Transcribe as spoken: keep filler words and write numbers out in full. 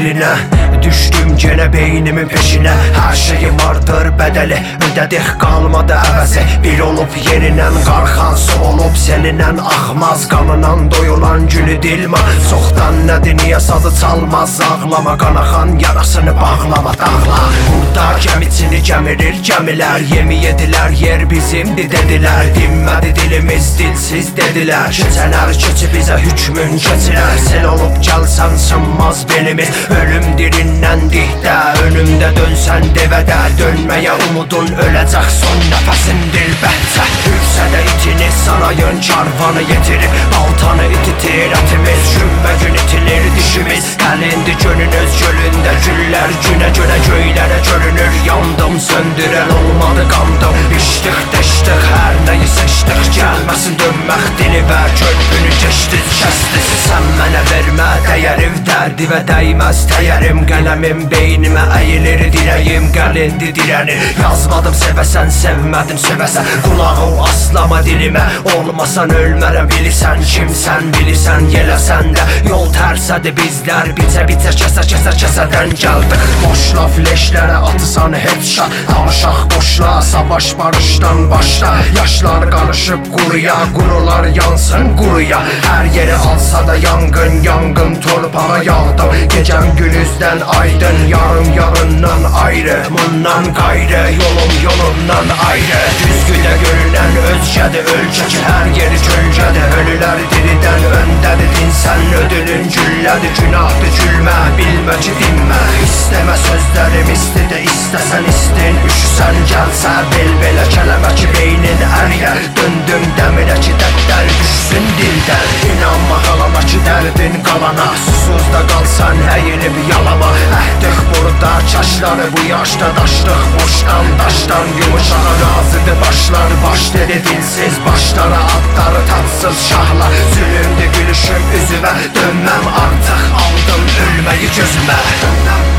elinə. Düşdüm genə beynimin peşinə. Hər şeyim vardır bədəli, ödədik qalmadı əvəzi. Bir olub yenindən qarxan su olub seninlə axmaz. Qanınan doyulan gülü dilma, çoxdan nədir niyə sazı çalmaz. Ağlama qanaxan yarasını bağlama dağla. Burada gəmiçini gəmirir gəmilər, yemi yedilər yer bizimdir dedilər. Dinmədi dilimiz dilsiz dedilər, keçələr keçi bizə hükmün keçilər. Sel olub gəlsən sınmaz belimiz, ölüm dirindən dihdə. Önümdə dönsən devədə, dönməyə umudun öləcək son nəfəsin dilbəhcə. Hürsədə itini sarayın karvanı yetirib, baltanı ititir ətimiz, günbə gün itilir dişimiz. Gəlindi gönünüz gölündə güllər, günə görə göylərə görünür. Yandım söndürən olmadı qandım, içdik deşdik hər nəyi seçdik. Gəlməsin dönmək dili və körpünü keçdiz kəsdiz. Sən mənə vermə dəyərim, dərdi və dəyməz təyərim. Qələmim beynimə əyilir, dirəyim gəlindi dirənir. Yazmadım sevəsən, sevmədim sevəsən, qulağı aslama dilimə. Olmasan ölmərəm bilirsən, kimsən bilirsən, yeləsən də. Yol tərsədi bizlər, bicə bicə kəsə kəsə kəsədən gəldik. Boşla fleşlərə atısan headshot, danışaq boşla, savaş barışdan başla. Yaşlar qarışıb quruya, qurular yansın quruya. Hər yeri alsa da yangın, yangın torpağa yağdım. Gecəm günüzdən aydın, yarım yarından ayrı, bundan qayrı, yolum yolundan ayrı. Düzgüdə görünən özgədir ölkə ki, hər yeri kölgədir. Ölülər diridən öndədir, dinsən ödülün güllədir. Günahdır gülmə, bilmə ki dinmə. İstəmə sözlərim istidə, istəsən istin. Üşüsən gəlsə bel belə kələmə ki beynin əriyə. Döndüm dəmirə ki dəddər düşsün dildən. İnanma qalama ki dərdin qalana, susuz da qalsan əyilib yalama. Əhdik burada çaşları, bu yaşda daşdıq boşdan daşdan. Yumuşağa razıdır başlar, baş dedi dilsiz başlara. Adları tatsız şahla, zülümdü gülüşüm üzümə. Dönməm artıq, aldım ölməyi gözümə.